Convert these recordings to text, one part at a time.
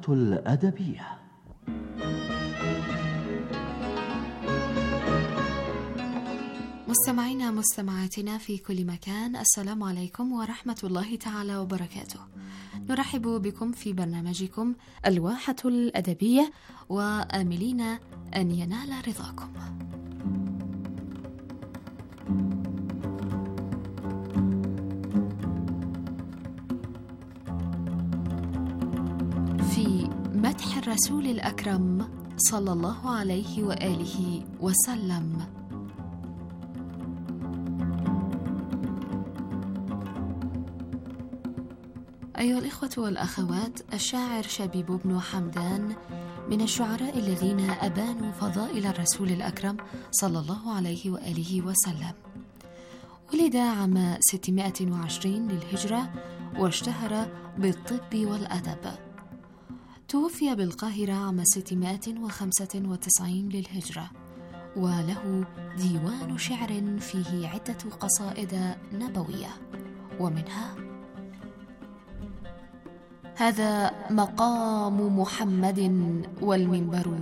الواحة الأدبية. مستمعينا مستمعاتنا في كل مكان، السلام عليكم ورحمة الله تعالى وبركاته. نرحب بكم في برنامجكم الواحة الأدبية، وآملين أن ينال رضاكم. في مدح الرسول الأكرم صلى الله عليه وآله وسلم. أيها الإخوة والأخوات، الشاعر شبيب بن حمدان من الشعراء الذين أبانوا فضائل الرسول الأكرم صلى الله عليه وآله وسلم. ولد عام 620 للهجرة واشتهر بالطب والأدب. توفي بالقاهرة عام 695 للهجرة، وله ديوان شعر فيه عدة قصائد نبوية، ومنها: هذا مقام محمد والمنبر،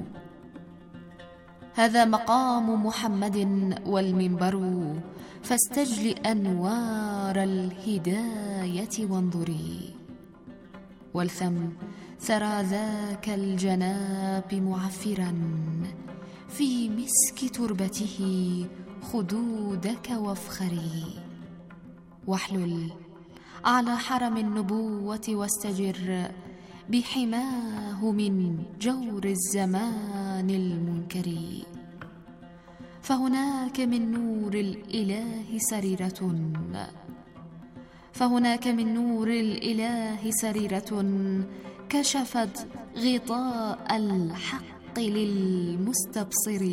هذا مقام محمد والمنبر، فاستجل أنوار الهداية وانظري، والثم ثرى ذاك الجناب معفرا في مسك تربته خدودك وافخري، واحلل على حرم النبوة واستجر بحماه من جور الزمان المنكر، فهناك من نور الإله سريرة، فهناك من نور الإله سريرة كشفت غطاء الحق للمستبصر،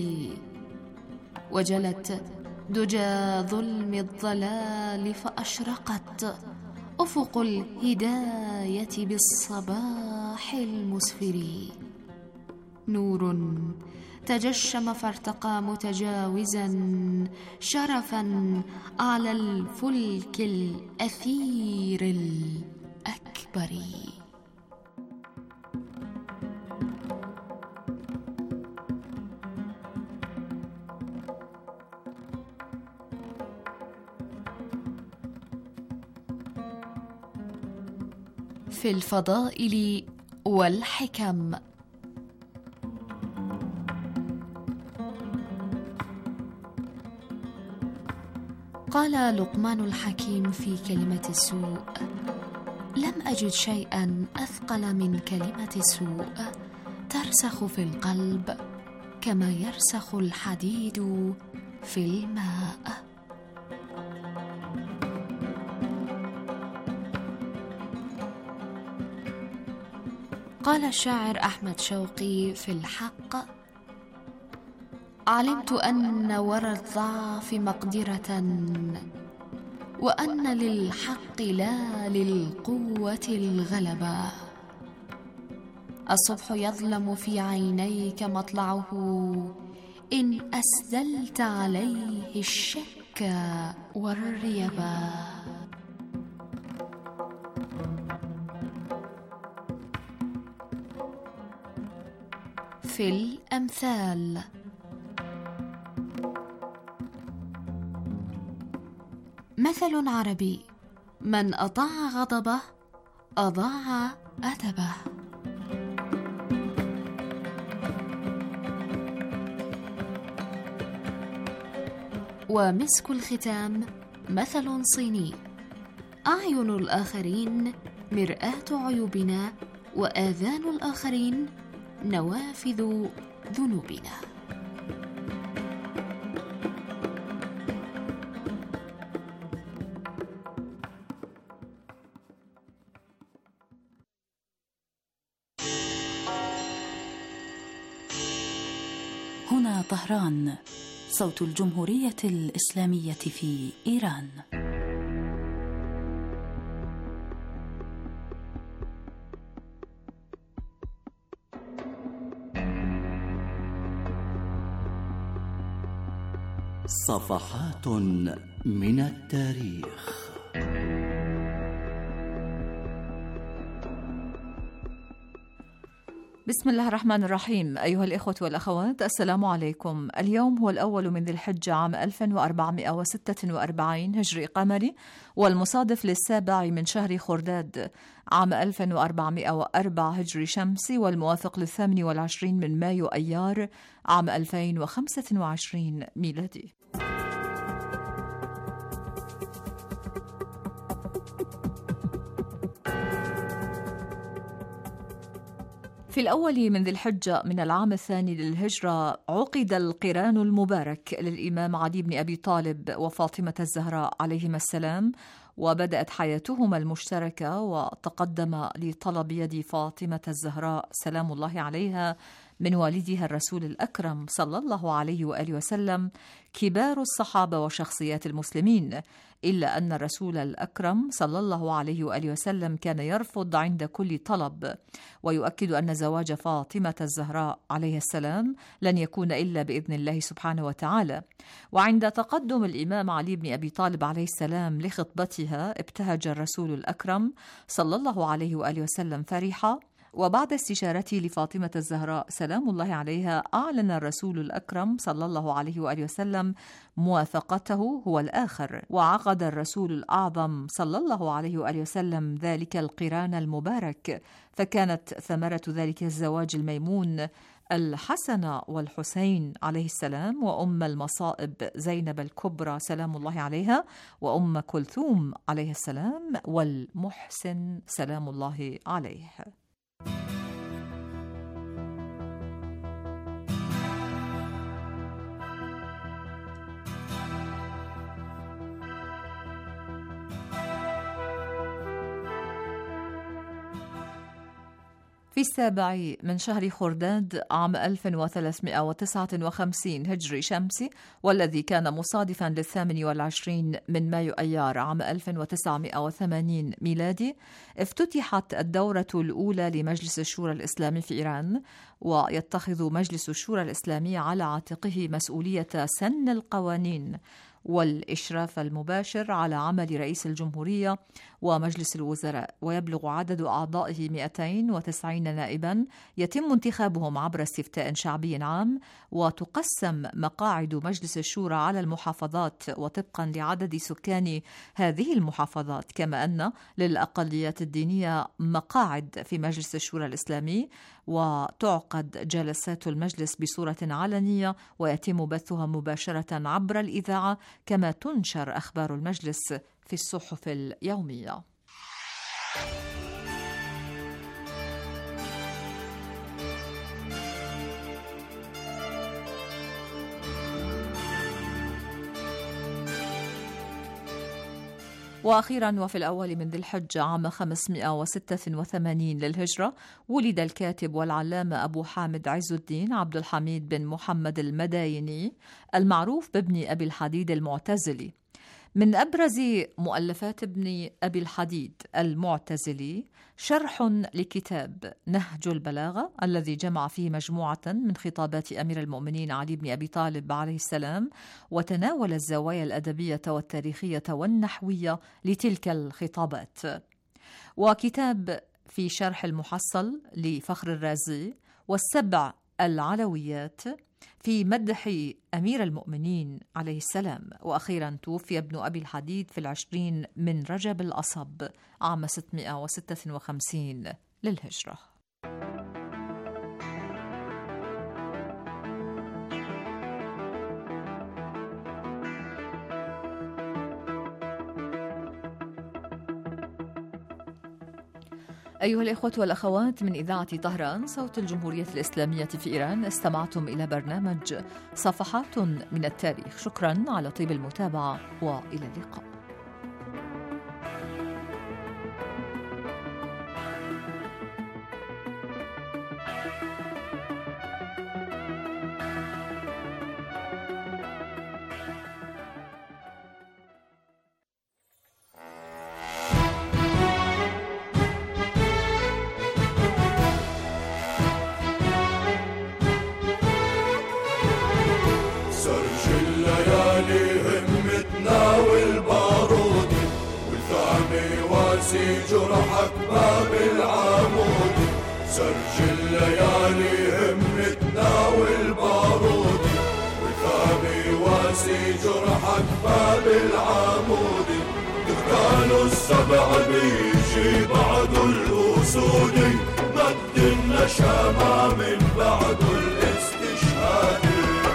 وجلت دجى ظلم الضلال فأشرقت أفق الهداية بالصباح المسفر، نور تجشم فارتقى متجاوزا شرفا على الفلك الأثير الأكبر. في الفضائل والحكم. قال لقمان الحكيم في كلمة السوء: لم أجد شيئا أثقل من كلمة السوء ترسخ في القلب كما يرسخ الحديد في الماء. قال الشاعر أحمد شوقي في الحق: علمت أن وراء الضعف مقدرة، وأن للحق لا للقوة الغلبة. الصبح يظلم في عينيك مطلعه، إن أسدلت عليه الشك والريبة. في الأمثال. مثل عربي: من أطاع غضبه أضاع أدبه. ومسك الختام مثل صيني: أعين الآخرين مرآة عيوبنا، وآذان الآخرين نوافذ ذنوبنا. هنا طهران، صوت الجمهورية الإسلامية في إيران. صفحات من التاريخ. بسم الله الرحمن الرحيم. أيها الإخوة والأخوات، السلام عليكم. اليوم هو الأول من ذي الحجة عام 1446 هجري قمري، والمصادف للسابع من شهر خرداد عام 1404 هجري شمسي، والموافق ل28 من مايو أيار عام 2025 ميلادي. في الأول من ذي الحجة من العام الثاني للهجرة عقد القران المبارك للإمام علي بن أبي طالب وفاطمة الزهراء عليهما السلام، وبدأت حياتهما المشتركة، وتقدم لطلب يد فاطمة الزهراء سلام الله عليها من والدها الرسول الأكرم صلى الله عليه وآله وسلم كبار الصحابة وشخصيات المسلمين، إلا أن الرسول الأكرم صلى الله عليه وآله وسلم كان يرفض عند كل طلب، ويؤكد أن زواج فاطمة الزهراء عليه السلام لن يكون إلا بإذن الله سبحانه وتعالى. وعند تقدم الإمام علي بن أبي طالب عليه السلام لخطبتها ابتهج الرسول الأكرم صلى الله عليه وآله وسلم فرحا، وبعد استشارته لفاطمة الزهراء سلام الله عليها أعلن الرسول الأكرم صلى الله عليه وآله وسلم موافقته هو الآخر، وعقد الرسول الأعظم صلى الله عليه وآله وسلم ذلك القران المبارك، فكانت ثمرة ذلك الزواج الميمون الحسن والحسين عليه السلام، وأم المصائب زينب الكبرى سلام الله عليها، وأم كلثوم عليه السلام، والمحسن سلام الله عليه. في السابع من شهر خرداد عام 1359 هجري شمسي، والذي كان مصادفا ل28 من مايو أيار عام 1980 ميلادي، افتتحت الدورة الأولى لمجلس الشورى الإسلامي في إيران، ويتخذ مجلس الشورى الإسلامي على عاتقه مسؤولية سن القوانين والإشراف المباشر على عمل رئيس الجمهورية ومجلس الوزراء، ويبلغ عدد أعضائه 290 نائبا يتم انتخابهم عبر استفتاء شعبي عام، وتقسم مقاعد مجلس الشورى على المحافظات وطبقا لعدد سكان هذه المحافظات، كما أن للأقليات الدينية مقاعد في مجلس الشورى الإسلامي، وتعقد جلسات المجلس بصورة علنية ويتم بثها مباشرة عبر الإذاعة، كما تنشر أخبار المجلس في الصحف اليومية. وأخيرا وفي الأول من ذي الحجة عام 586 للهجرة ولد الكاتب والعلامة أبو حامد عز الدين عبد الحميد بن محمد المدايني المعروف بابن أبي الحديد المعتزلي. من أبرز مؤلفات ابن أبي الحديد المعتزلي شرح لكتاب نهج البلاغة، الذي جمع فيه مجموعة من خطابات أمير المؤمنين علي بن أبي طالب عليه السلام، وتناول الزوايا الأدبية والتاريخية والنحوية لتلك الخطابات. وكتاب في شرح المحصل لفخر الرازي، والسبع العلويات في مدح أمير المؤمنين عليه السلام. وأخيرا توفي ابن أبي الحديد في 20 من رجب الأصب عام 656 للهجرة. أيها الإخوة والأخوات، من إذاعة طهران صوت الجمهورية الإسلامية في إيران، استمعتم إلى برنامج صفحات من التاريخ. شكرا على طيب المتابعة، وإلى اللقاء. جرحك باب العمود، سرج الليالي واسي جرحك باب العمود، دكان السبع بيجي بعد الأسود، مد النشامة من بعد الاستشهاد.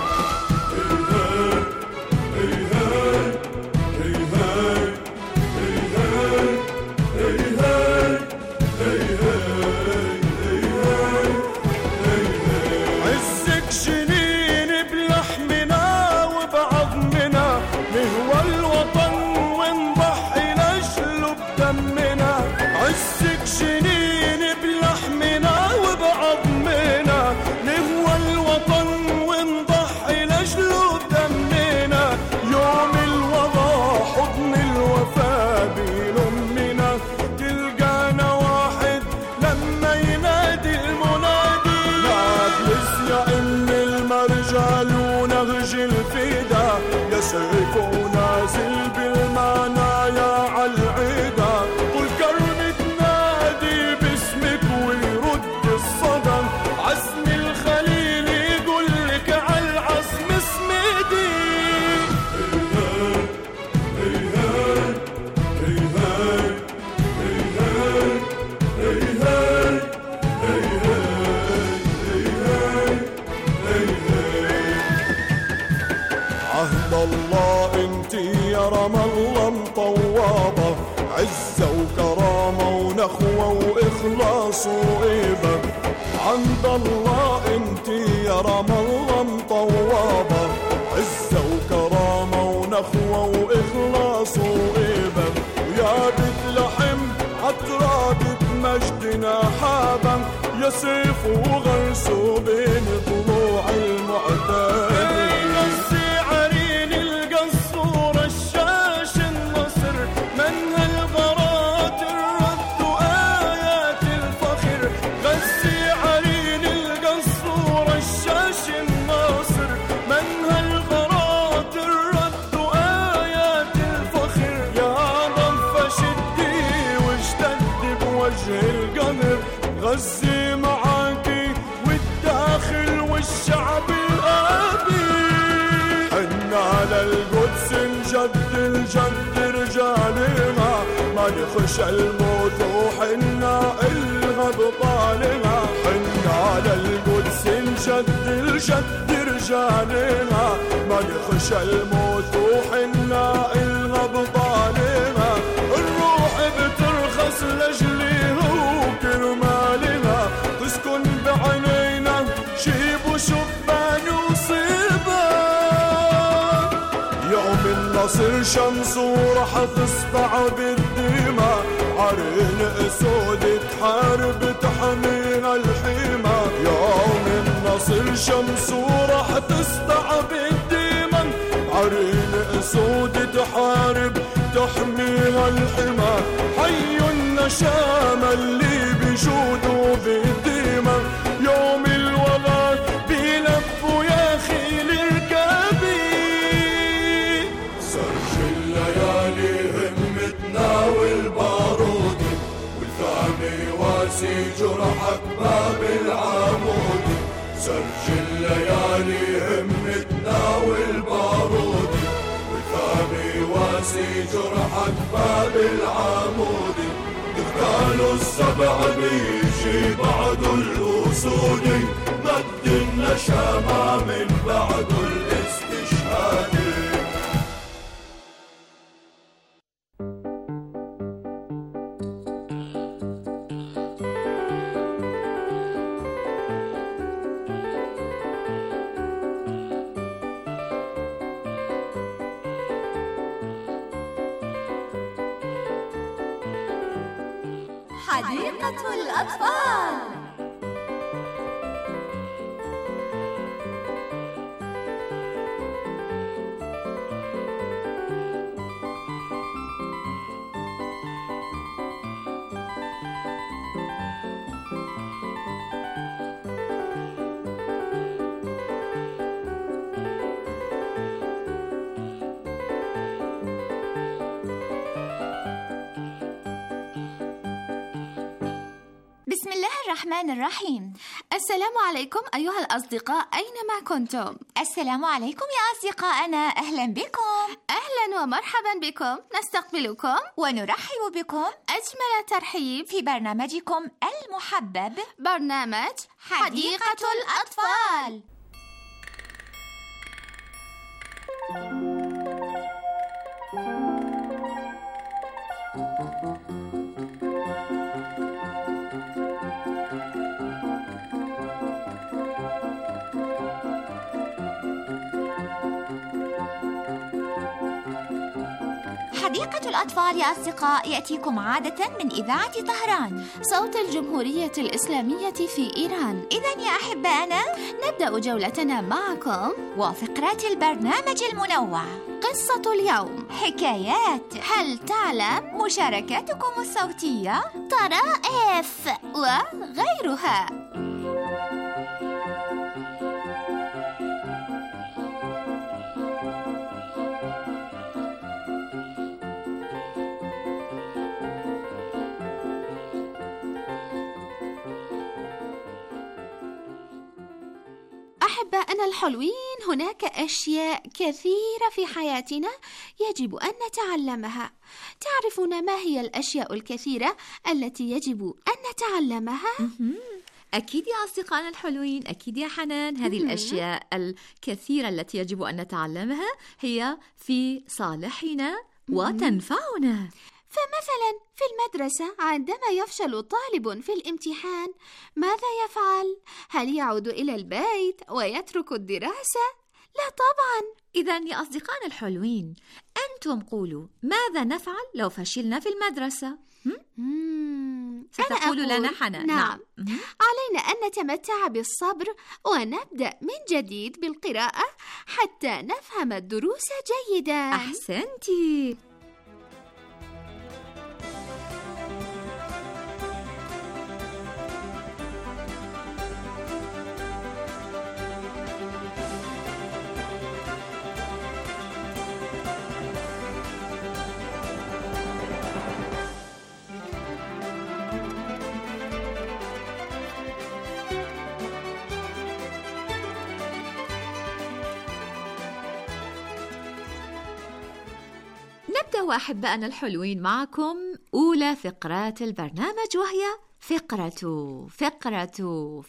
سيف نازل بالمنايا عالعيدا، والكرم تنادي باسمك ويرد الصدى، عزم الخليل يقولك عالعزم اسمدي. عهد الله انت يا رام الله مطوابة، عزة وكرامة ونخوة وإخلاص وإيبة. عند الله انت يا رام الله مطوابة، عزة وكرامة ونخوة وإخلاص وإيبة. ويا بيت لحم عترابة مجدنا حابا، يا سيف وغرسه بين طلوع المعتاد. غزي معاكي والداخل والشعب الآبي، حنا للقدس نجد الجد رجالنا، ما نخشى الموت وحنا إلها بطالنا. حنا للقدس نجد الجد رجالنا، ما نخشى الموت وحنا إلها بطالنا. الروح بترخص لجليها وكرمالنا، تسكن بعينينا شيب وشبان وصيبة. يوم النصر شمس ورح تسطع بالدماء، عرين اسود تحارب تحميها الحمى. يوم النصر شمس ورح تسطع بالدماء، عرين اسود تحارب تحميها الحمى. حي النشامة اللي بجوده بالدماء، يوم الوغى بيلفوا يا خيل ركابي. سرج الليالي همتنا والبارود، والثاني واسي جرحك باب العمود. سرج الليالي همتنا والبارود، والثاني واسي جرحك باب العمود. دكان السبع بيجي بعد الأسود، مد النشامة من بعد الاستشهاد. حديقة الأطفال. بسم الله الرحمن الرحيم. السلام عليكم أيها الأصدقاء أينما كنتم. السلام عليكم يا أصدقائنا، أهلا بكم. أهلا ومرحبا بكم، نستقبلكم ونرحب بكم أجمل ترحيب في برنامجكم المحبب، برنامج حديقة الأطفال. حديقة الأطفال يا أصدقاء يأتيكم عادة من إذاعة طهران، صوت الجمهورية الإسلامية في إيران. إذن يا أحبائنا نبدأ جولتنا معكم وفقرات البرنامج المنوع، قصة اليوم، حكايات، هل تعلم، مشاركاتكم الصوتية، طرائف وغيرها. أحبائنا الحلوين، هناك أشياء كثيرة في حياتنا يجب أن نتعلمها. تعرفون ما هي الأشياء الكثيرة التي يجب أن نتعلمها؟ أكيد يا أصدقائنا الحلوين، أكيد يا حنان. هذه الأشياء الكثيرة التي يجب أن نتعلمها هي في صالحنا وتنفعنا. فمثلا في المدرسة عندما يفشل طالب في الامتحان ماذا يفعل؟ هل يعود إلى البيت ويترك الدراسة؟ لا طبعا. إذن يا أصدقائنا الحلوين، أنتم قولوا ماذا نفعل لو فشلنا في المدرسة؟ ستقول لنا حنان. نعم. علينا أن نتمتع بالصبر ونبدأ من جديد بالقراءة حتى نفهم الدروس جيدا. أحسنتي. نبدأ أحبائنا الحلوين معكم أولى فقرات البرنامج، وهي فقرة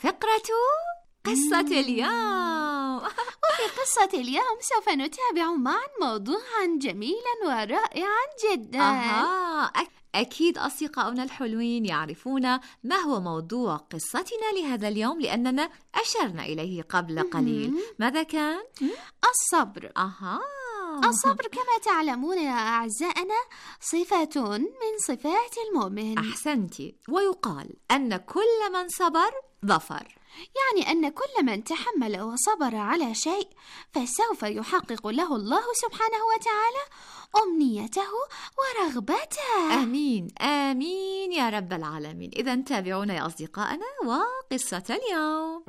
قصة اليوم. وفي قصة اليوم سوف نتابع معا موضوعا جميلا ورائعا جدا. أكيد أصدقاؤنا الحلوين يعرفون ما هو موضوع قصتنا لهذا اليوم، لأننا أشرنا إليه قبل قليل. ماذا كان؟ الصبر. الصبر كما تعلمون يا أعزائنا صفة من صفات المؤمن. أحسنتي. ويقال أن كل من صبر ظفر، يعني أن كل من تحمل وصبر على شيء فسوف يحقق له الله سبحانه وتعالى أمنيته ورغبته. آمين آمين يا رب العالمين. إذن تابعونا يا أصدقائنا وقصة اليوم.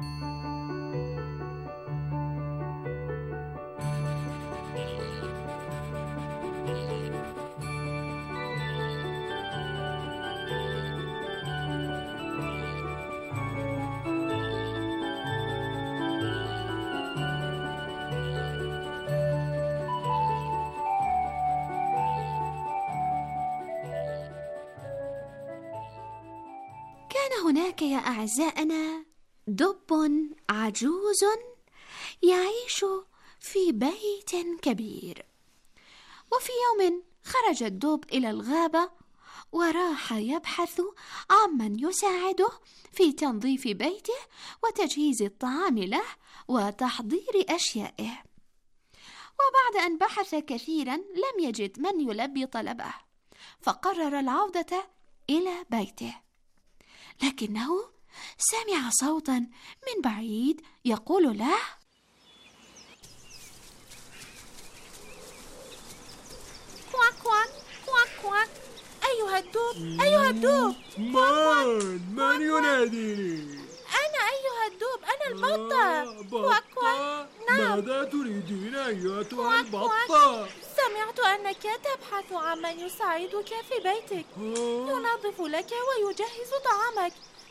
هناك يا أعزائنا دب عجوز يعيش في بيت كبير. وفي يوم خرج الدب إلى الغابة وراح يبحث عمن يساعده في تنظيف بيته وتجهيز الطعام له وتحضير أشيائه. وبعد أن بحث كثيرا لم يجد من يلبي طلبه، فقرر العودة إلى بيته، لكنه سمع صوتا من بعيد يقول له: كواك كواك كواك كواك. أيها الدب، أيها الدب. من يناديني؟ أنا أيها الدب، أنا البطة. كواك كواك. نعم. ماذا تريدين أيتها البطة؟ سمعت أنك تبحث عن من يساعدك في بيتك، ينظف لك ويجهز طعامك.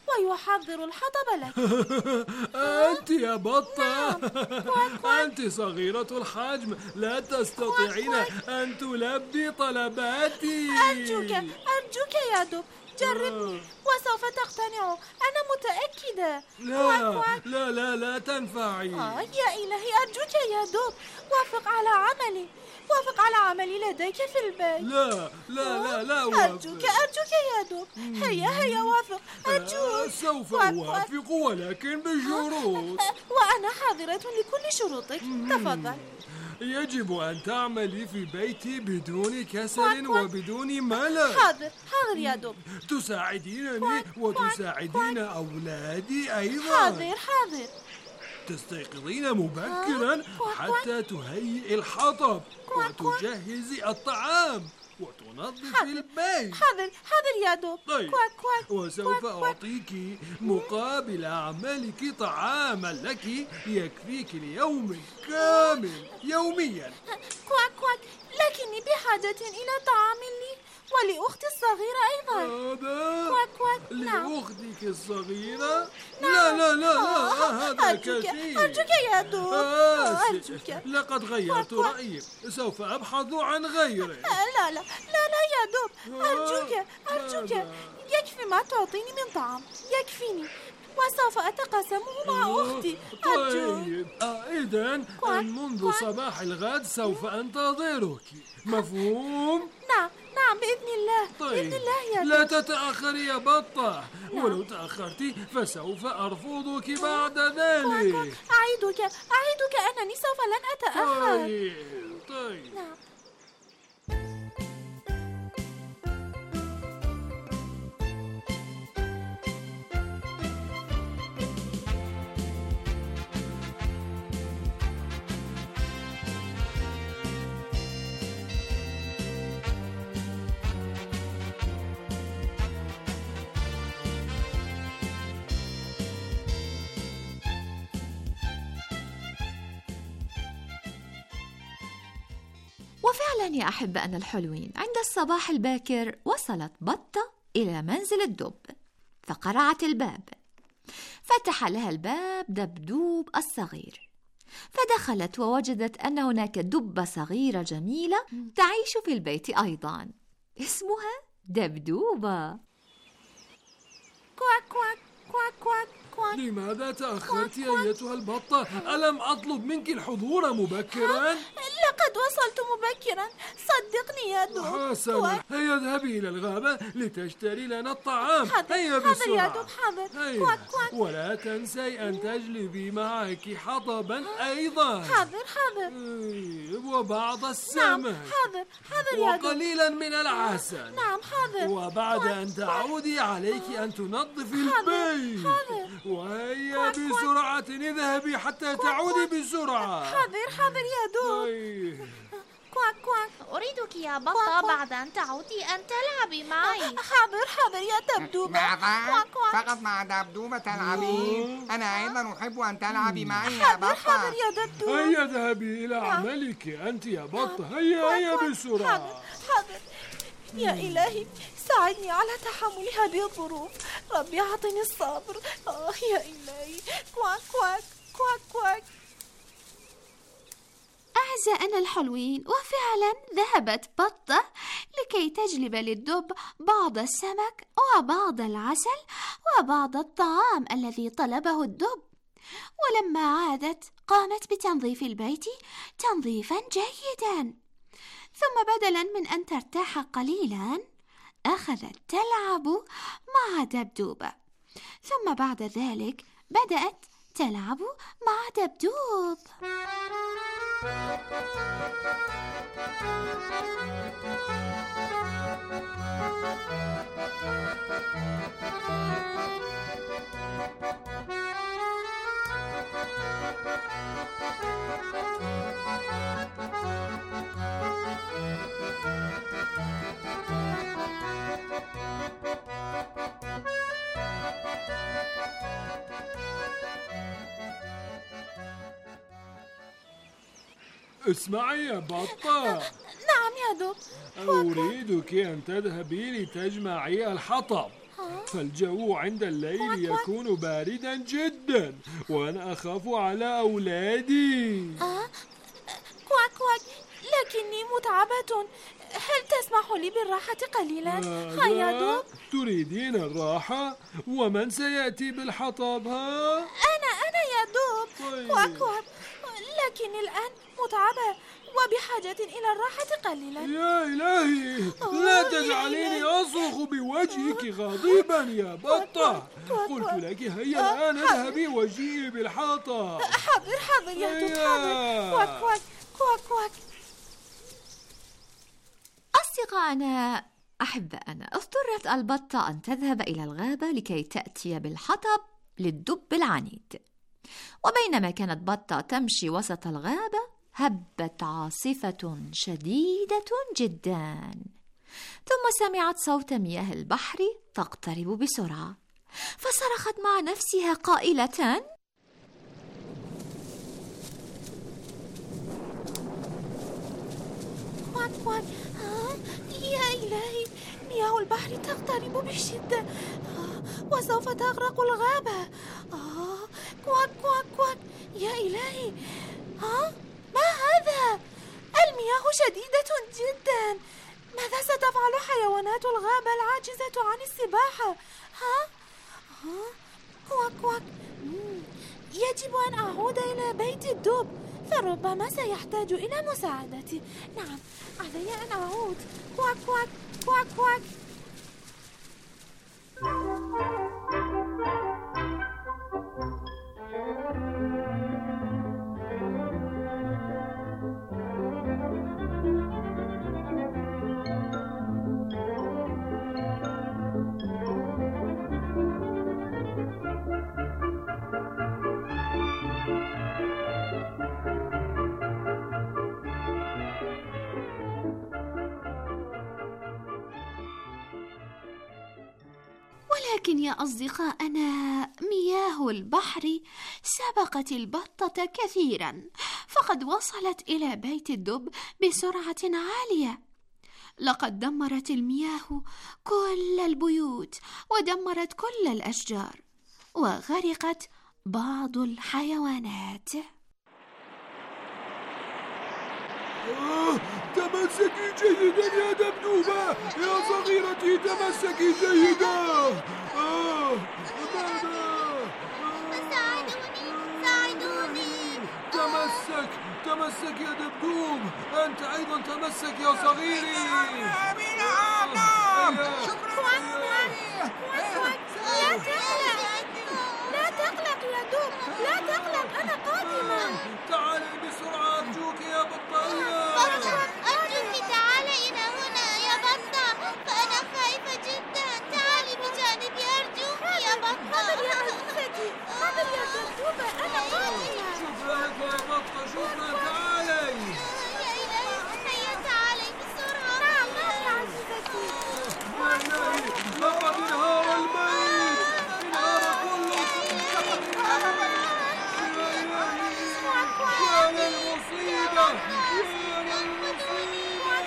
ويحضر الحطب لك. أنت يا بطة، أنت صغيرة الحجم، لا تستطيعين أن تلبي طلباتي. أرجوك يا دب، جربني وسوف تقتنع، أنا متأكدة. لا تنفعي. يا إلهي، أرجوك يا دب، وافق على عملي لديك في البيت. لا أرجوك يا دب، هيا وافق، أرجوك. سوف أوافق ولكن بشروط. وأنا حاضرة لكل شروطك، تفضل. يجب أن تعملي في بيتي بدون كسل وبدون ملل. حاضر يا دب. تساعدينني وتساعدين أولادي أيضا. حاضر. تستيقظين مبكرا حتى تهيئي الحطب وتجهزي الطعام وتنظفي البيت. حاضر يا دب. طيب، وسوف أعطيك مقابل عملك طعاما لك يكفيك ليوم كامل يوميا. كواك، لكني بحاجة إلى طعام لي ولأختي الصغيرة أيضا. كواك. لأختك الصغيرة؟ لا، هذا كثير. أرجوك يا دب، أرجوك. لقد غيرت رأيي، سوف أبحث عن غيره. لا يا دب، أرجوك. يكفي ما تعطيني من طعام، يكفيني، وسوف أتقاسمه مع أختي. طيب، إذن منذ صباح الغد سوف أنتظرك، مفهوم؟ نعم، بإذن الله. طيب، بإذن الله يا دب. لا تتأخري يا بطة، ولو تأخرت فسوف أرفضك بعد ذلك. أعيدك أنني سوف لن أتأخر. طيب. نعم. وفعلا يا أحبائنا الحلوين، عند الصباح الباكر وصلت بطة إلى منزل الدب، فقرعت الباب. فتح لها الباب دبدوب الصغير، فدخلت ووجدت أن هناك دبة صغيرة جميلة تعيش في البيت أيضا، اسمها دبدوبة. كواك. لماذا تأخرت أيتها البطة؟ ألم أطلب منك الحضور مبكرا؟ لقد وصلت مبكرا، صدقني يا دب. حسنا، هيا اذهبي إلى الغابة لتشتري لنا الطعام. هيا بسرعة. حاضر يا دب، حاضر. كواك. ولا تنسي أن تجلبي معك حطبا أيضا. حاضر. وبعض السمك. نعم، حاضر يا دب. وقليلا من العسل. نعم، حاضر. وبعد أن تعودي عليك أن تنظفي البيت. وهيا بسرعة، اذهبي حتى تعودي بسرعة. حاضر يا دب. كواك. أريدك يا بطة بعد أن تعودي أن تلعبي معي. حاضر يا دبدوبة. ماذا؟ فقط مع دبدوبة تلعبين؟ أنا أيضا أحب أن تلعبي معي يا بطة. حاضر يا دبدوبة. هيا اذهبي إلى عملك أنت يا بطة. هيا بسرعة. حاضر. يا إلهي، ساعدني على تحمل هذه الظروف. ربي أعطني الصبر. يا إلهي. كواك. أعزائنا الحلوين، وفعلا ذهبت بطة لكي تجلب للدب بعض السمك وبعض العسل وبعض الطعام الذي طلبه الدب. ولما عادت قامت بتنظيف البيت تنظيفا جيدا، ثم بدلا من أن ترتاح قليلا أخذت تلعب مع دبدوبة، ثم بعد ذلك بدأت تلعب مع دبدوب. اسمعي يا بطة. نعم يا دب. أريدك أن تذهبي لتجمعي الحطب. فالجو عند الليل يكون باردا جدا، وأنا أخاف على أولادي. كواك كواك، لكني متعبة. هل تسمح لي بالراحة قليلا؟ هيا دوب. تريدين الراحة؟ ومن سيأتي بالحطب؟ أنا يا دوب. كواك كواك، لكني الآن متعبة وبحاجة إلى الراحة قليلا. يا إلهي، لا تجعليني أصرخ بوجهك غاضبا يا بطة. قلت لك هيا الآن اذهبي وجيئي بالحطب. حاضر يا دوب، حاضر. كواك كواك كواك كواك. أصدقائنا أحبائنا، اضطرت البطة أن تذهب إلى الغابة لكي تأتي بالحطب للدب العنيد. وبينما كانت بطة تمشي وسط الغابة، هبت عاصفة شديدة جدا، ثم سمعت صوت مياه البحر تقترب بسرعة، فصرخت مع نفسها قائلة: كواك كواك، يا إلهي، مياه البحر تقترب بشدة وسوف تغرق الغابة. كواك كواك كواك، يا إلهي، ما هذا؟ المياه شديدة جدا. ماذا ستفعل حيوانات الغابة العاجزة عن السباحة؟ كواك كواك، يجب أن أعود إلى بيت الدب، فربما سيحتاج إلى مساعدتي. نعم، علي أن أعود. كواك كواك كواك كواك. ولكن يا أصدقائنا، مياه البحر سبقت البطة كثيرا، فقد وصلت إلى بيت الدب بسرعة عالية. لقد دمرت المياه كل البيوت ودمرت كل الأشجار، وغرقت بعض الحيوانات. تمسكي جيدا يا دبدوبة، يا صغيرتي، تمسكي جيدا. ساعدوني. تمسك يا دبدوب. أنت أيضا تمسك يا صغيري. لا تقلق يا دوب، لا تقلق، أنا قادمة. تعالي بسرعة أرجوك يا بطاية. أرجوك تعالي إلى هنا يا بطة، فأنا خايفة جدا. تعالي بجانبي أرجوك يا بطة. حاضر يا عزيزتي، حاضر يا دبدوبة، أنا قادمة. شكرا يا بطة، شكرا. تعالي يا إلهي، هيا تعالي بسرعة. نعم يا عزيزتي. لقد انهار البيت، انهار كل شيء. يا للمصيبة، يا للمصيبة.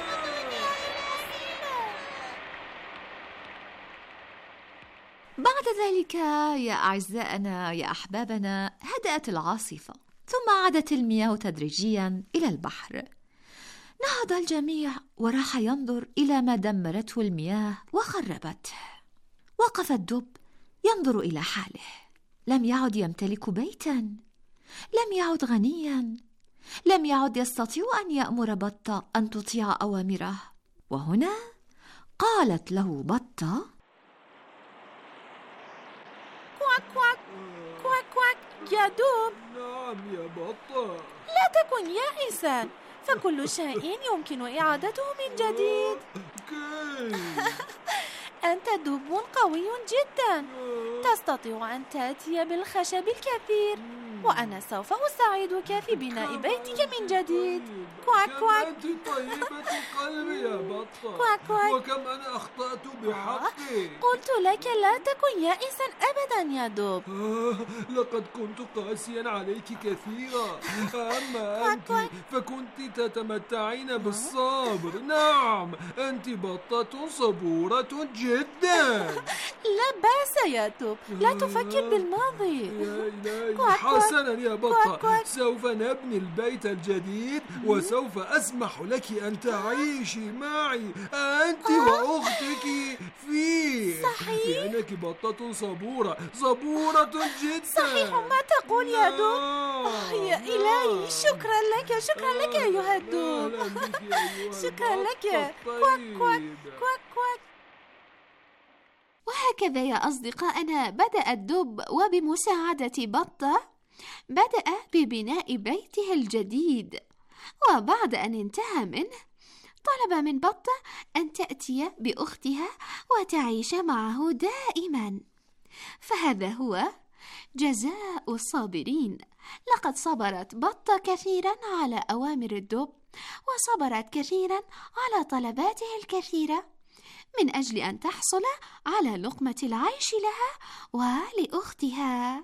بعد ذلك يا أعزائنا، يا أحبابنا، هدأت العاصفة، ثم عادت المياه تدريجيا إلى البحر. نهض الجميع وراح ينظر إلى ما دمرته المياه وخربته. وقف الدب ينظر إلى حاله، لم يعد يمتلك بيتا، لم يعد غنيا، لم يعد يستطيع أن يأمر بطة أن تطيع أوامره. وهنا قالت له بطة: كواك كواك كواك كواك يا دوب. نعم يا بطة. لا تكن يائسا، فكل شيء يمكن إعادته من جديد. كيف؟ أنت دب قوي جدا، تستطيع أن تأتي بالخشب الكثير وأنا سوف أساعدك في بناء بيتك من جديد. كواك كواك. أنت طيبة القلب يا بطة. كواك كواك. وكم أنا أخطأت بحقي. قلت لك لا تكن يائسا أبدا يا دب. لقد كنت قاسيا عليك كثيرا، أما أنت فكنت تتمتعين بالصبر. نعم، أنت بطة صبورة جدا. لا بأس يا دب، لا تفكر بالماضي. يا إلهي. حسنا يا بطة، سوف نبني البيت الجديد وسوف أسمح لك أن تعيشي معي أنت وأختك فيه. صحيح. لأنك بطة صبورة جدا. صحيح ما تقول يا دب. يا إلهي، شكرا لك أيها الدب. شكرا لك. كواك كواك كواك كواك. وهكذا يا أصدقائنا بدأ الدب وبمساعدة بطة بدأ ببناء بيته الجديد، وبعد أن انتهى منه طلب من بطة أن تأتي بأختها وتعيش معه دائما. فهذا هو جزاء الصابرين. لقد صبرت بطة كثيرا على أوامر الدب، وصبرت كثيرا على طلباته الكثيرة من أجل أن تحصل على لقمة العيش لها ولأختها.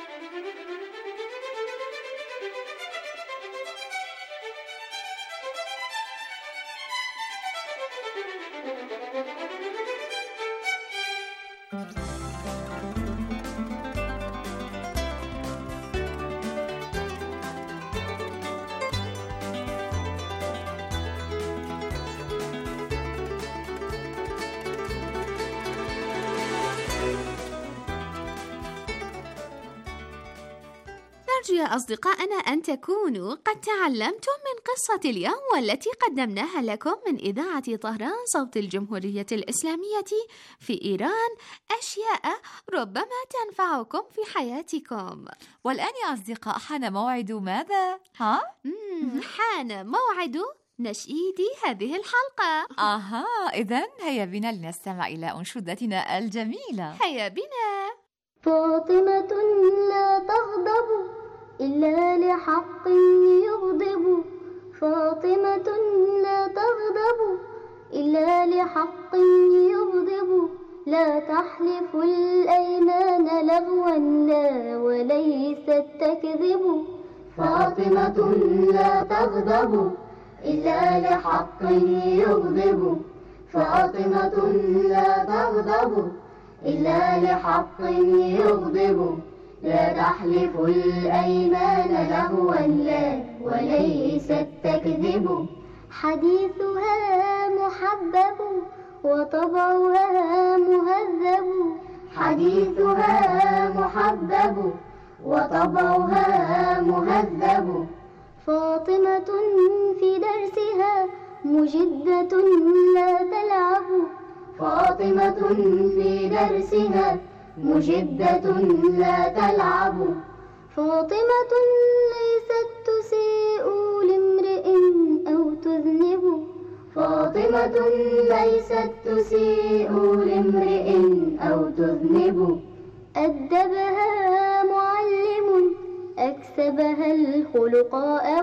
نرجو يا أصدقائنا أن تكونوا قد تعلمتم من قصة اليوم والتي قدمناها لكم من إذاعة طهران صوت الجمهورية الإسلامية في إيران أشياء ربما تنفعكم في حياتكم. والآن يا أصدقاء حان موعد ماذا؟ حان موعد نشيد هذه الحلقة. إذن هيا بنا لنستمع إلى أنشودتنا الجميلة. هيا بنا. فاطمة لا تغضب إلا لحق يغضب. فاطمة لا تغضب إلا لحق يغضب. لا تحلف الأيمان لغوا لا وليست تكذب. فاطمة لا تغضب إلا لحق يغضب. فاطمة لا تغضب إلا لحق يغضب. لا تحلف الأيمان لهوا لا وليست تكذب. حديثها محبب وطبعها مهذب. حديثها محبب وطبعها مهذب. فاطمة في درسها مجدة لا تلعب. فاطمة في درسها مجدة لا تلعب. فاطمة ليست تسيء لامرئ أو تذنب. فاطمة ليست تسيء لامرئ أو تذنب. أدبها معلم أكسبها الخلقاء.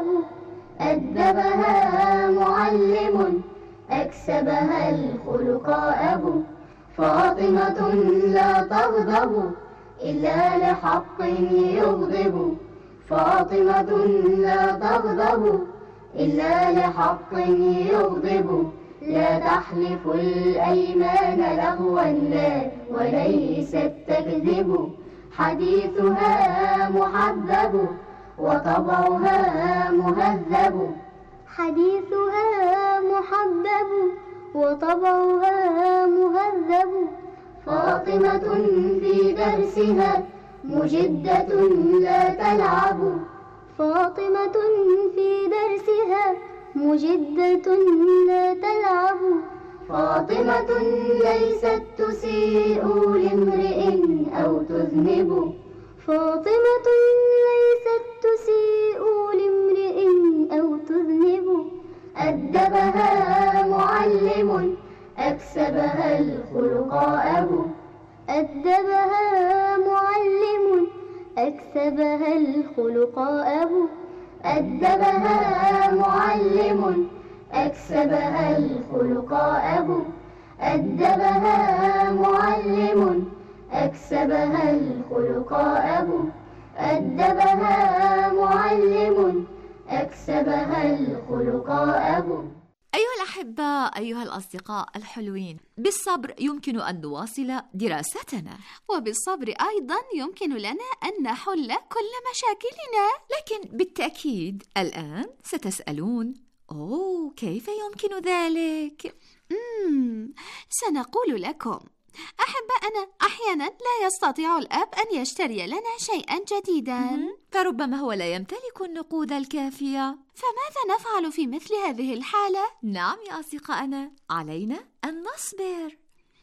أدبها معلم أكسبها الخلقاء. فاطمة لا تغضب إلا لحق يغضب. فاطمة لا تغضب إلا لحق يغضب. لا تحلف الأيمان لغوا لا وليست تكذب. حديثها محبب وطبعها مهذب. حديثها محبب وطبعها مهذب. فاطمة في درسها مجدة لا تلعب. فاطمة في درسها مجدة لا تلعب. فاطمة ليست تسيء لامرئ أو تذنب. فاطمة ليست تسيء لامرئ أو تذنب. أدبها معلم أكسبها الخلقاء. أدبها معلم أكسبها الخلق أبو. أدبها معلم أكسبها الخلق أبو. أدبها معلم أكسبها الخلق أبو. أدبها معلم أكسبها الخلق أبو. أيها الأحباء، أيها الأصدقاء الحلوين، بالصبر يمكن أن نواصل دراستنا، وبالصبر أيضا يمكن لنا أن نحل كل مشاكلنا. لكن بالتأكيد الآن ستسألون: كيف يمكن ذلك؟ سنقول لكم: أحباءنا، أحيانا لا يستطيع الأب أن يشتري لنا شيئا جديدا، فربما هو لا يمتلك النقود الكافية. فماذا نفعل في مثل هذه الحالة؟ نعم يا أصدقائنا، علينا أن نصبر.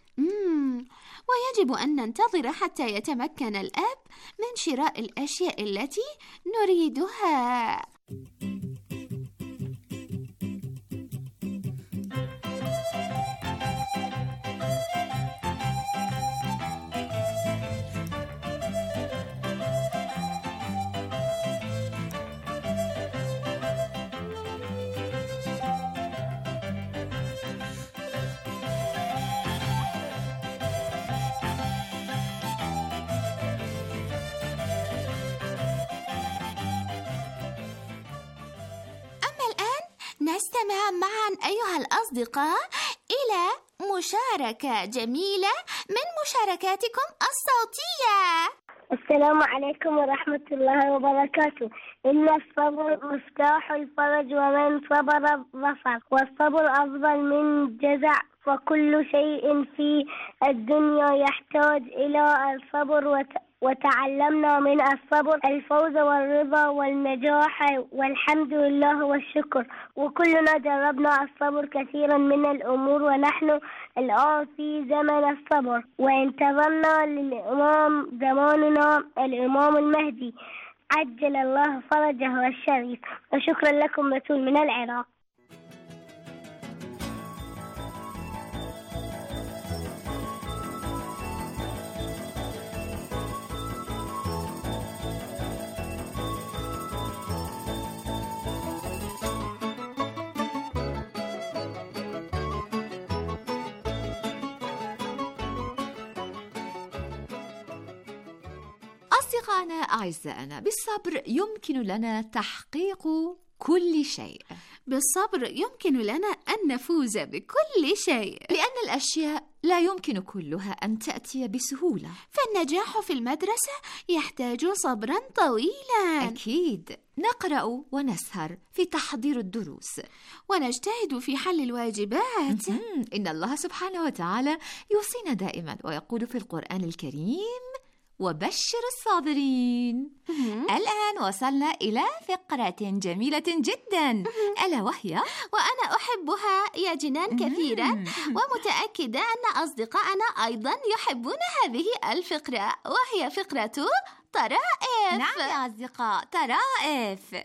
ويجب أن ننتظر حتى يتمكن الأب من شراء الأشياء التي نريدها. نستمع معا أيها الأصدقاء إلى مشاركة جميلة من مشاركاتكم الصوتية. السلام عليكم ورحمة الله وبركاته. إن الصبر مفتاح الفرج، ومن صبر ظفر، والصبر أفضل من الجزع، فكل شيء في الدنيا يحتاج إلى الصبر، وتعلمنا من الصبر الفوز والرضا والنجاح والحمد لله والشكر. وكلنا جربنا الصبر كثيرا من الأمور، ونحن الآن في زمن الصبر، وانتظرنا للإمام زماننا الإمام المهدي عجل الله فرجه الشريف. وشكرا لكم رسول من العراق. أصدقائنا أعزائنا، بالصبر يمكن لنا تحقيق كل شيء. بالصبر يمكن لنا أن نفوز بكل شيء، لأن الأشياء لا يمكن كلها أن تأتي بسهولة. فالنجاح في المدرسة يحتاج صبرا طويلا. أكيد، نقرأ ونسهر في تحضير الدروس، ونجتهد في حل الواجبات. إن الله سبحانه وتعالى يوصينا دائما ويقول في القرآن الكريم: وبشر الصابرين. الآن وصلنا إلى فقرة جميلة جدا، ألا وهي وأنا أحبها يا جنان كثيرا، ومتأكدة أن أصدقائنا أيضا يحبون هذه الفقرة، وهي فقرة طرائف. نعم يا أصدقاء، طرائف.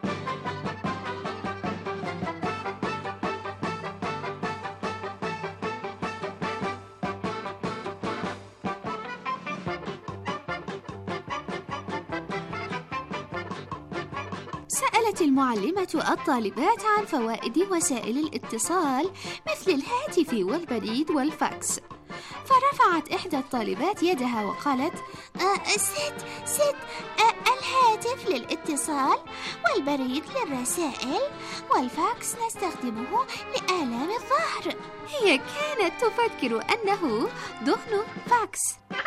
سألت المعلمة الطالبات عن فوائد وسائل الاتصال مثل الهاتف والبريد والفاكس، فرفعت إحدى الطالبات يدها وقالت: ست الهاتف للاتصال، والبريد للرسائل، والفاكس نستخدمه لآلام الظهر. هي كانت تفكر أنه دهن فاكس.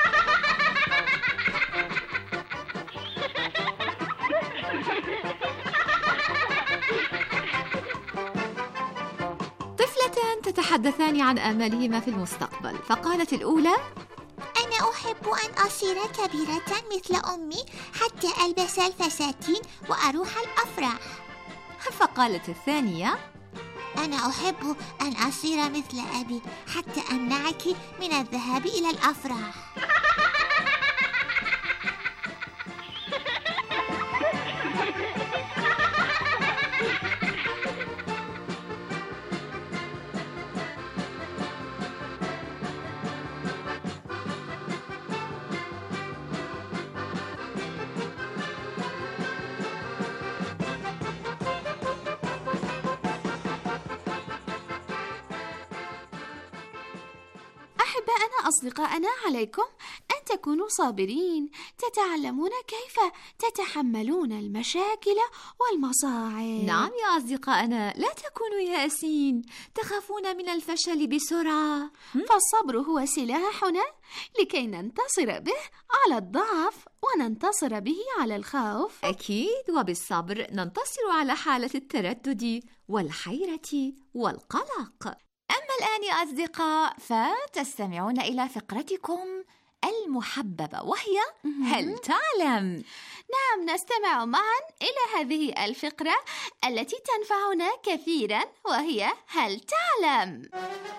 تتحدثان عن آمالهما في المستقبل، فقالت الأولى: أنا أحب أن أصير كبيرة مثل أمي حتى ألبس الفساتين وأروح الأفراح. فقالت الثانية: أنا أحب أن أصير مثل أبي حتى أمنعك من الذهاب إلى الأفراح. أحباءنا أصدقاءنا، عليكم أن تكونوا صابرين، تتعلمون كيف تتحملون المشاكل والمصاعب. نعم يا أصدقاءنا، لا تكونوا يائسين، تخافون من الفشل بسرعة. فالصبر هو سلاحنا لكي ننتصر به على الضعف وننتصر به على الخوف. أكيد، وبالصبر ننتصر على حالة التردد والحيرة والقلق. أما الآن يا أصدقاء فتستمعون إلى فقرتكم المحببة، وهي هل تعلم؟ نعم، نستمع معا إلى هذه الفقرة التي تنفعنا كثيرا، وهي هل تعلم؟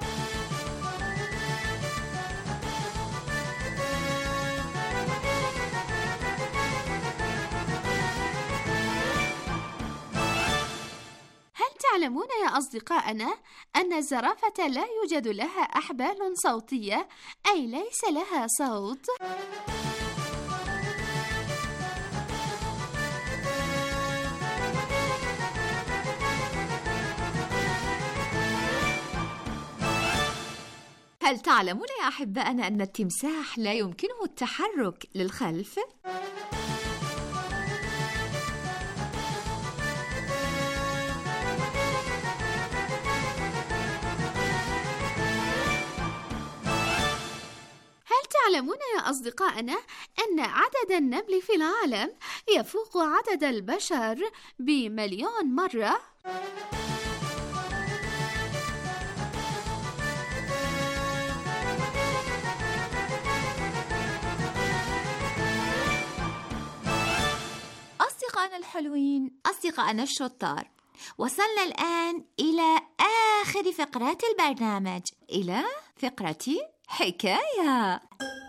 تعلمون يا أصدقاءنا أن الزرافة لا يوجد لها أحبال صوتية، أي ليس لها صوت. هل تعلمون يا أحباءنا أن التمساح لا يمكنه التحرك للخلف؟ تعلمون يا أصدقائنا أن عدد النمل في العالم يفوق عدد البشر ب1,000,000 مرة؟ أصدقائنا الحلوين، أصدقائنا الشطار، وصلنا الآن إلى آخر فقرات البرنامج، إلى فقرة حكاية.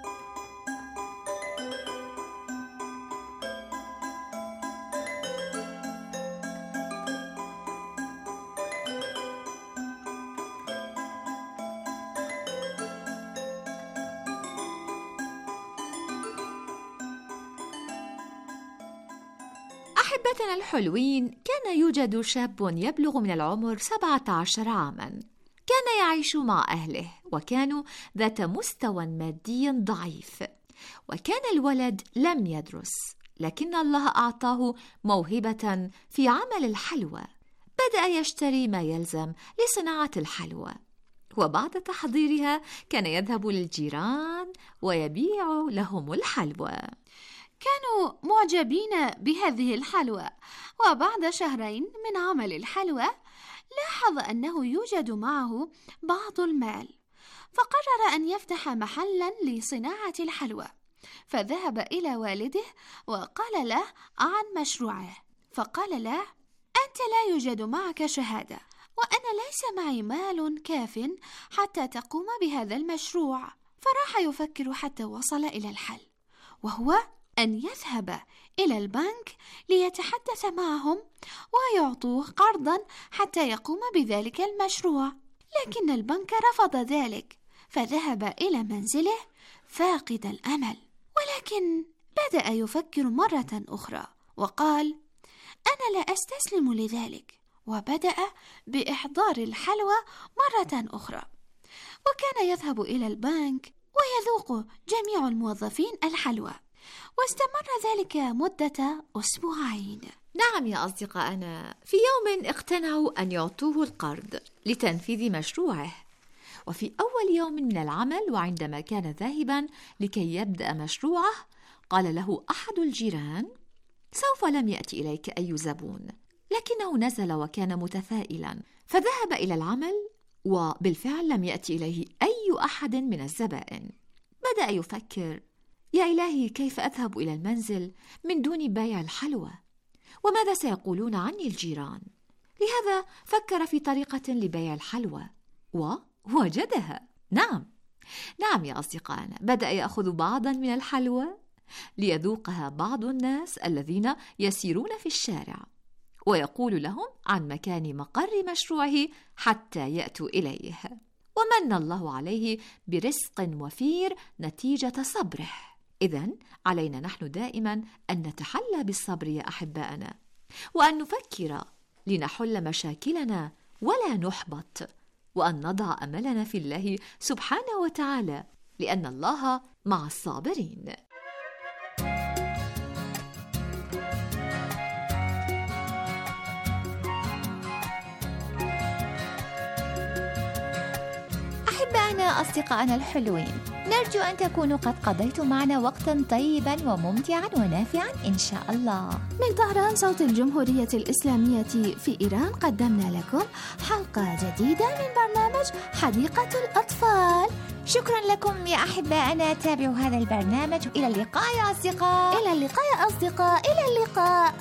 أحبتنا الحلوين، كان يوجد شاب يبلغ من العمر 17 عاماً. كان يعيش مع أهله، وكانوا ذات مستوى مادي ضعيف، وكان الولد لم يدرس، لكن الله أعطاه موهبة في عمل الحلوى. بدأ يشتري ما يلزم لصناعة الحلوى، وبعد تحضيرها كان يذهب للجيران ويبيع لهم الحلوى. كانوا معجبين بهذه الحلوى، وبعد شهرين من عمل الحلوى لاحظ أنه يوجد معه بعض المال، فقرر أن يفتح محلا لصناعة الحلوى. فذهب إلى والده وقال له عن مشروعه، فقال له: أنت لا يوجد معك شهادة، وأنا ليس معي مال كاف حتى تقوم بهذا المشروع. فراح يفكر حتى وصل إلى الحل، وهو أن يذهب إلى البنك ليتحدث معهم ويعطوه قرضا حتى يقوم بذلك المشروع. لكن البنك رفض ذلك، فذهب إلى منزله فاقد الأمل. ولكن بدأ يفكر مرة أخرى وقال: أنا لا أستسلم لذلك، وبدأ بإحضار الحلوى مرة أخرى. وكان يذهب إلى البنك ويذوق جميع الموظفين الحلوى، واستمر ذلك مدة أسبوعين. نعم يا أصدقائنا، في يوم اقتنعوا أن يعطوه القرض لتنفيذ مشروعه. وفي أول يوم من العمل، وعندما كان ذاهبا لكي يبدأ مشروعه، قال له أحد الجيران: سوف لم يأتي إليك أي زبون. لكنه نزل وكان متفائلا، فذهب إلى العمل، وبالفعل لم يأتي إليه أي أحد من الزبائن. بدأ يفكر: يا إلهي، كيف أذهب إلى المنزل من دون بيع الحلوى؟ وماذا سيقولون عني الجيران؟ لهذا فكر في طريقة لبيع الحلوى ووجدها. نعم يا أصدقائنا، بدأ يأخذ بعضا من الحلوى ليذوقها بعض الناس الذين يسيرون في الشارع، ويقول لهم عن مكان مقر مشروعه حتى يأتوا إليه. ومن الله عليه برزق وفير نتيجة صبره. إذن علينا نحن دائما أن نتحلى بالصبر يا أحبائنا، وأن نفكر لنحل مشاكلنا ولا نحبط، وأن نضع أملنا في الله سبحانه وتعالى، لأن الله مع الصابرين. أحبائنا أصدقائنا الحلوين، نرجو أن تكونوا قد قضيتم معنا وقتا طيبا وممتعا ونافعا إن شاء الله. من طهران صوت الجمهورية الإسلامية في إيران قدمنا لكم حلقة جديدة من برنامج حديقة الأطفال. شكرا لكم يا أحبائنا، تابعوا هذا البرنامج. إلى اللقاء يا أصدقاء. إلى اللقاء يا أصدقاء. إلى اللقاء.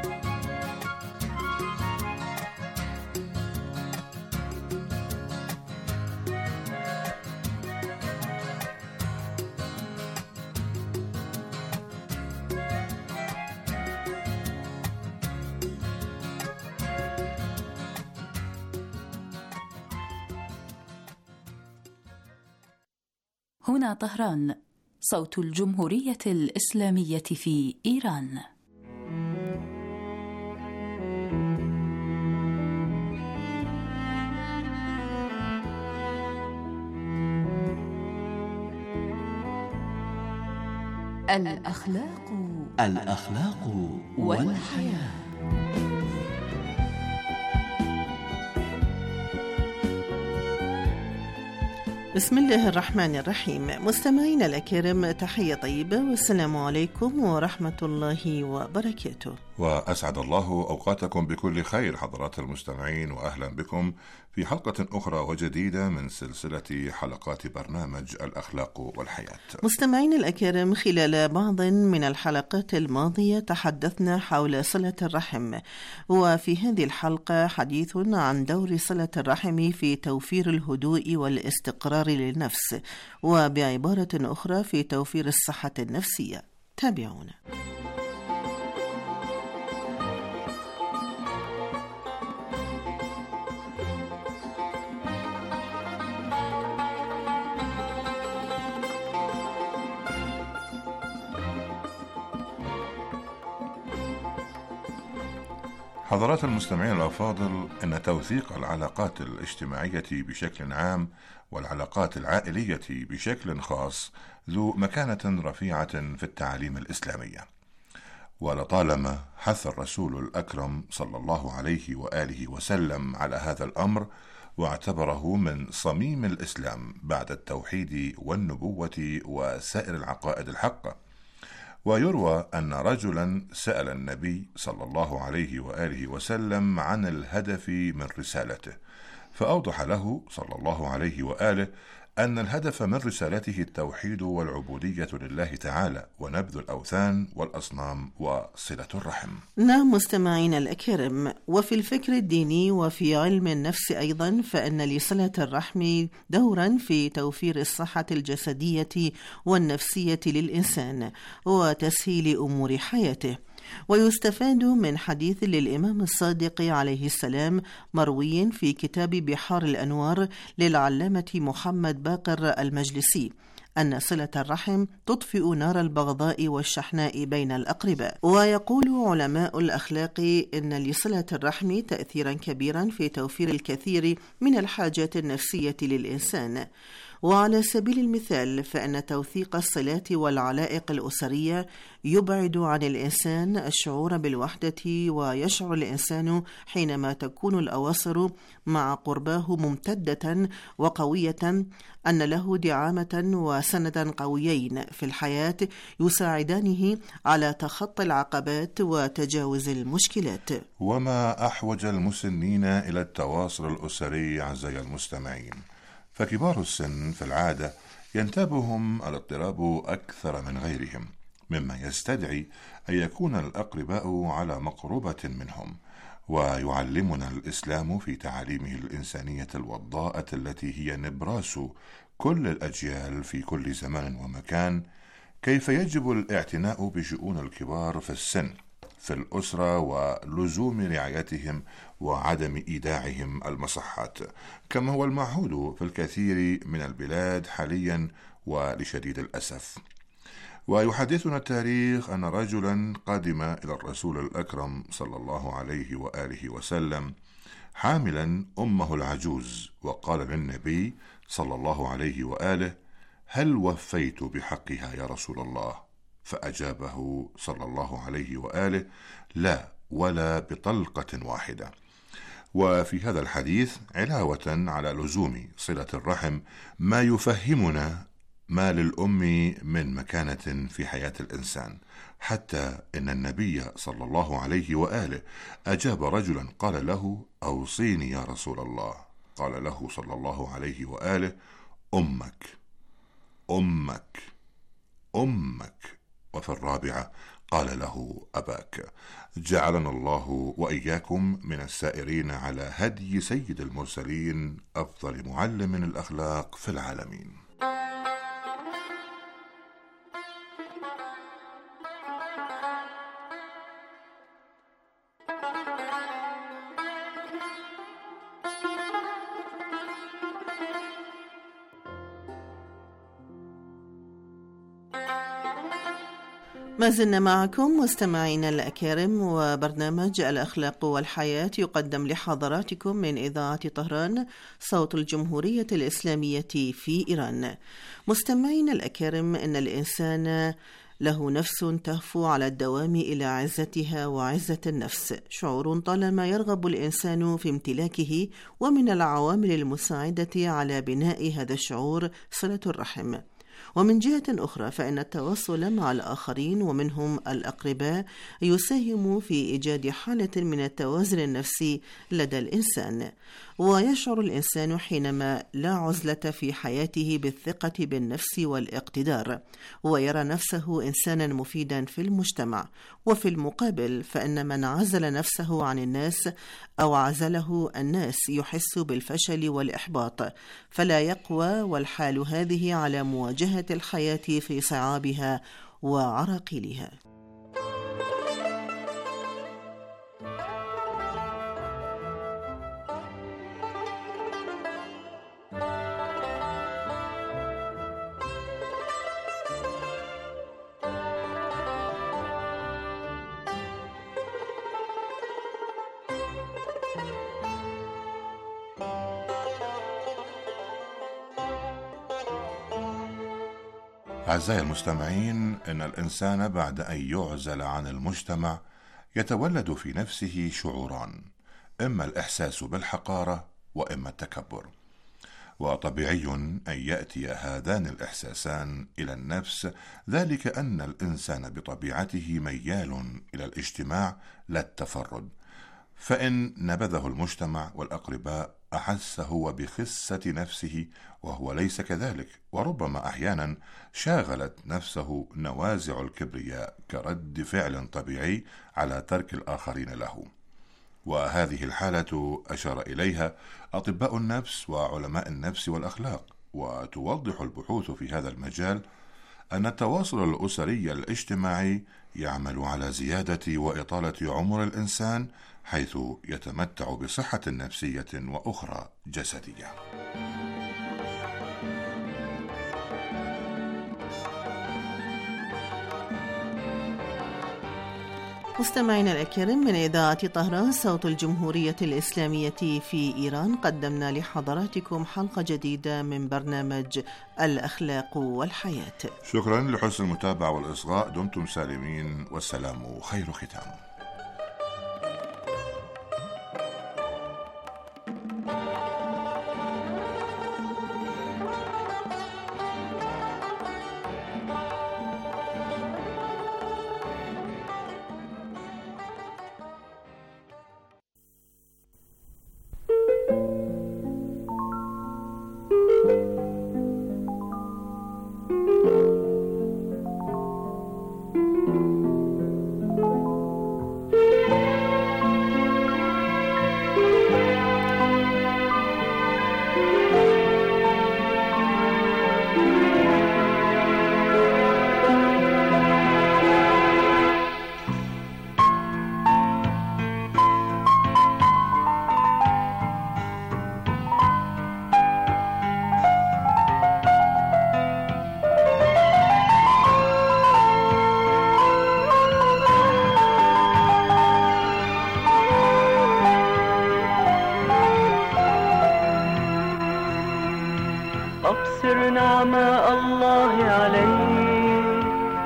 هنا طهران، صوت الجمهورية الإسلامية في إيران. الأخلاق والحياة. بسم الله الرحمن الرحيم. مستمعينا الأكارم، تحية طيبة والسلام عليكم ورحمة الله وبركاته. وأسعد الله أوقاتكم بكل خير حضرات المستمعين، وأهلا بكم في حلقة أخرى وجديدة من سلسلة حلقات برنامج الأخلاق والحياة. مستمعين الأكارم، خلال بعض من الحلقات الماضية تحدثنا حول صلة الرحم، وفي هذه الحلقة حديث عن دور صلة الرحم في توفير الهدوء والاستقرار للنفس، وبعبارة أخرى في توفير الصحة النفسية. تابعونا. حضرات المستمعين الأفاضل، إن توثيق العلاقات الاجتماعية بشكل عام والعلاقات العائلية بشكل خاص ذو مكانة رفيعة في التعاليم الإسلامية، ولطالما حث الرسول الأكرم صلى الله عليه وآله وسلم على هذا الأمر، واعتبره من صميم الإسلام بعد التوحيد والنبوة وسائر العقائد الحقة. ويروى أن رجلا سأل النبي صلى الله عليه وآله وسلم عن الهدف من رسالته، فأوضح له صلى الله عليه وآله أن الهدف من رسالته التوحيد والعبودية لله تعالى، ونبذ الأوثان والأصنام وصلة الرحم. نعم مستمعين الأكرم، وفي الفكر الديني وفي علم النفس أيضا، فإن لصلة الرحم دورا في توفير الصحة الجسدية والنفسية للإنسان وتسهيل أمور حياته. ويستفاد من حديث للإمام الصادق عليه السلام مروي في كتاب بحار الأنوار للعلامة محمد باقر المجلسي أن صلة الرحم تطفئ نار البغضاء والشحناء بين الأقرباء. ويقول علماء الأخلاق إن لصلة الرحم تأثيرا كبيرا في توفير الكثير من الحاجات النفسية للإنسان. وعلى سبيل المثال، فإن توثيق الصلات والعلائق الأسرية يبعد عن الإنسان الشعور بالوحدة، ويشعر الإنسان حينما تكون الأواصر مع قرباه ممتدة وقوية أن له دعامة وسندا قويين في الحياة يساعدانه على تخطي العقبات وتجاوز المشكلات. وما أحوج المسنين إلى التواصل الأسري أعزائي المستمعين، فكبار السن في العادة ينتابهم الاضطراب أكثر من غيرهم، مما يستدعي أن يكون الأقرباء على مقربة منهم. ويعلمنا الإسلام في تعاليمه الإنسانية الوضاءة التي هي نبراس كل الأجيال في كل زمان ومكان كيف يجب الاعتناء بشؤون الكبار في السن في الأسرة، ولزوم رعايتهم وعدم إيداعهم المصحات، كما هو المعهود في الكثير من البلاد حاليا ولشديد الأسف. ويحدثنا التاريخ أن رجلا قدم إلى الرسول الأكرم صلى الله عليه وآله وسلم حاملا أمه العجوز، وقال للنبي صلى الله عليه وآله: هل وفيت بحقها يا رسول الله؟ فأجابه صلى الله عليه وآله: لا، ولا بطلقة واحدة. وفي هذا الحديث علاوة على لزوم صلة الرحم ما يفهمنا ما للأم من مكانة في حياة الإنسان، حتى إن النبي صلى الله عليه وآله أجاب رجلا قال له: أوصيني يا رسول الله. قال له صلى الله عليه وآله: أمك أمك أمك. وفي الرابعة قال له: أباك. جعلنا الله وإياكم من السائرين على هدي سيد المرسلين، أفضل معلم الأخلاق في العالمين. ما زلنا معكم مستمعينا الأكارم، وبرنامج الأخلاق والحياة يقدم لحضراتكم من إذاعة طهران صوت الجمهورية الإسلامية في إيران. مستمعينا الأكارم، إن الإنسان له نفس تهفو على الدوام إلى عزتها وعزة النفس، شعور طالما يرغب الإنسان في امتلاكه، ومن العوامل المساعدة على بناء هذا الشعور صلة الرحم. ومن جهة أخرى فإن التواصل مع الآخرين ومنهم الأقرباء يساهم في إيجاد حالة من التوازن النفسي لدى الإنسان، ويشعر الإنسان حينما لا عزلة في حياته بالثقة بالنفس والاقتدار، ويرى نفسه إنسانا مفيدا في المجتمع. وفي المقابل فإن من عزل نفسه عن الناس أو عزله الناس يحس بالفشل والإحباط، فلا يقوى، والحال هذه على مواجهة الحياة في صعابها وعراقيلها. أعزائي المستمعين، إن الإنسان بعد أن يعزل عن المجتمع يتولد في نفسه شعوران: إما الإحساس بالحقارة وإما التكبر. وطبيعي أن يأتي هذان الإحساسان إلى النفس، ذلك أن الإنسان بطبيعته ميال إلى الاجتماع لا التفرد، فإن نبذه المجتمع والأقرباء أحس هو بخسة نفسه، وهو ليس كذلك، وربما أحيانا شاغلت نفسه نوازع الكبرياء كرد فعل طبيعي على ترك الآخرين له. وهذه الحالة أشار إليها أطباء النفس وعلماء النفس والأخلاق، وتوضح البحوث في هذا المجال أن التواصل الأسري الاجتماعي يعمل على زيادة وإطالة عمر الإنسان، حيث يتمتع بصحة نفسية وأخرى جسدية. مستمعينا الأكارم، من إذاعة طهران صوت الجمهورية الإسلامية في إيران قدمنا لحضراتكم حلقة جديدة من برنامج الأخلاق والحياة. شكرا لحسن المتابعة والإصغاء، دمتم سالمين، والسلام خير ختام. أبصر نعماء الله عليك،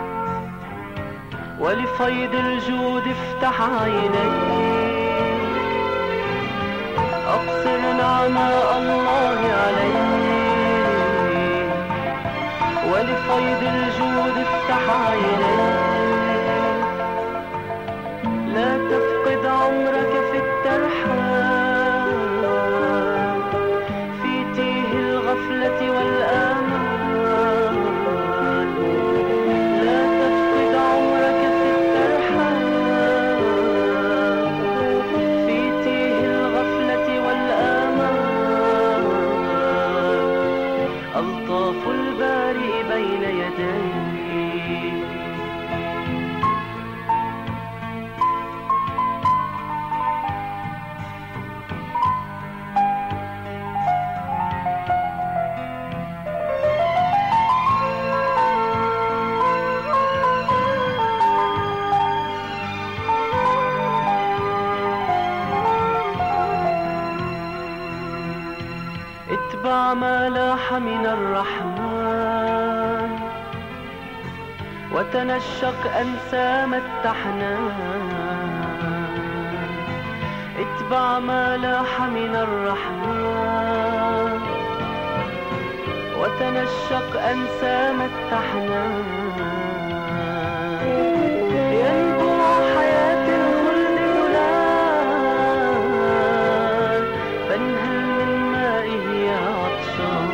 ولفيض الجود افتح عينيك. أبصر نعماء الله عليك، ولفيض الجود افتح عينيك. لا تفقد عمرك في الترحال، في تيه الغفلة والآمال. لا تفقد عمرك في الترحال، في تيه الغفلة والآمال. ألطاف البارئ بين يديك. اتبع ما لاح من الرحمن، وتنشق أنسام التحنان. اتبع ما لاح من الرحمن، وتنشق أنسام التحنان. ينبوع حياة الخلد ملان، فانهل من مائه يا عطشان.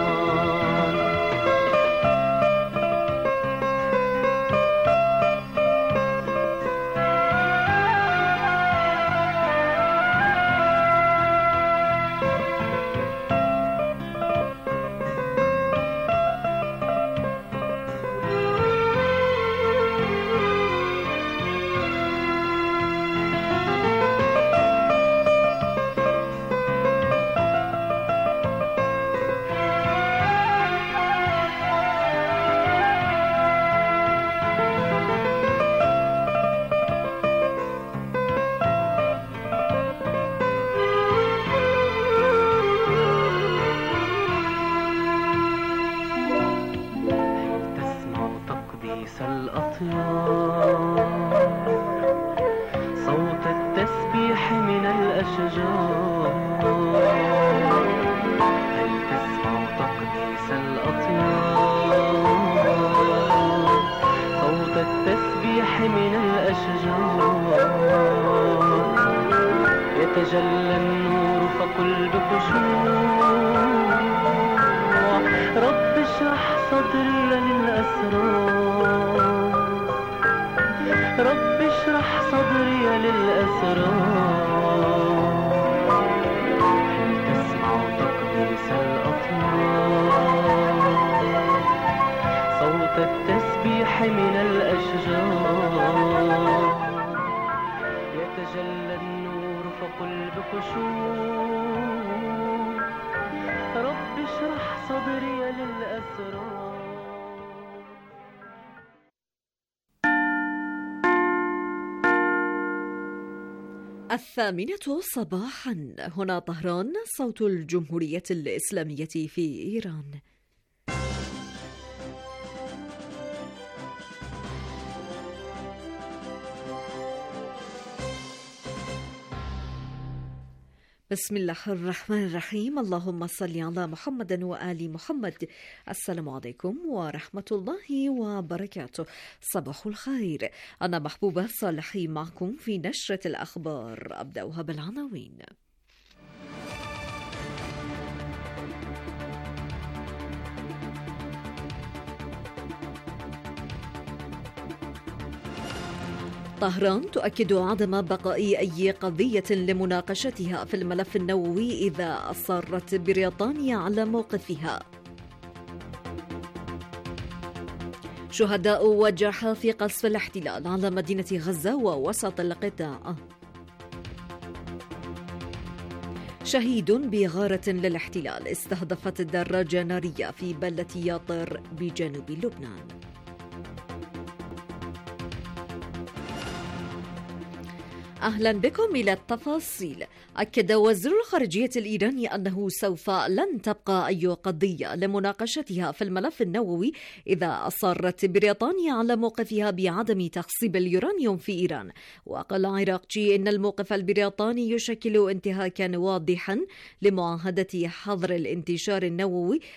صوت التسبيح من الأشجار. هل تسمع تقديس الأطيار؟ صوت التسبيح من الأشجار. يتجلى النور فقل بخشوع، رب اشرح صدري للأسرار. رب اشرح صدري للأسرار. هل تسمع تقديس الأطيار؟ صوت التسبيح من الأشجار. يتجلى النور فقل بخشوع، رب اشرح صدري للأسرار. الثامنة صباحا، هنا طهران، صوت الجمهورية الإسلامية في إيران. بسم الله الرحمن الرحيم. اللهم صل على محمد وآل محمد. السلام عليكم ورحمة الله وبركاته. صباح الخير. أنا محبوبة صالحي معكم في نشرة الأخبار. أبدأها بالعناوين. طهران تؤكد عدم بقاء أي قضية لمناقشتها في الملف النووي إذا أصرت بريطانيا على موقفها. شهداء وجرحى في قصف الاحتلال على مدينة غزة ووسط القطاع. شهيد بغارة للاحتلال استهدفت دراجة نارية في بلدة ياطر بجنوب لبنان. أهلا بكم إلى التفاصيل. أكد وزير الخارجية الإيراني أنه سوف لن تبقى أي قضية لمناقشتها في الملف النووي إذا أصرت بريطانيا على موقفها بعدم تخصيب اليورانيوم في إيران. وقال عراقجي إن الموقف البريطاني يشكل انتهاكا واضحا لمعاهدة حظر الانتشار النووي